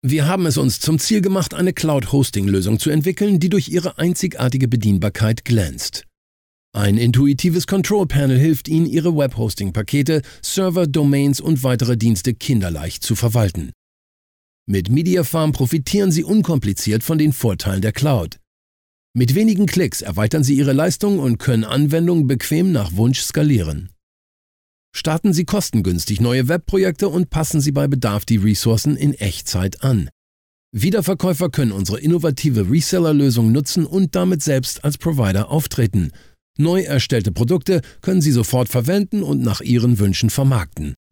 Wir haben es uns zum Ziel gemacht, eine Cloud-Hosting-Lösung zu entwickeln, die durch ihre einzigartige Bedienbarkeit glänzt. Ein intuitives Control-Panel hilft Ihnen, Ihre Web-Hosting-Pakete, Server, Domains und weitere Dienste kinderleicht zu verwalten. Mit Mediafarm profitieren Sie unkompliziert von den Vorteilen der Cloud. Mit wenigen Klicks erweitern Sie Ihre Leistung und können Anwendungen bequem nach Wunsch skalieren. Starten Sie kostengünstig neue Webprojekte und passen Sie bei Bedarf die Ressourcen in Echtzeit an. Wiederverkäufer können unsere innovative Reseller-Lösung nutzen und damit selbst als Provider auftreten. Neu erstellte Produkte können Sie sofort verwenden und nach Ihren Wünschen vermarkten.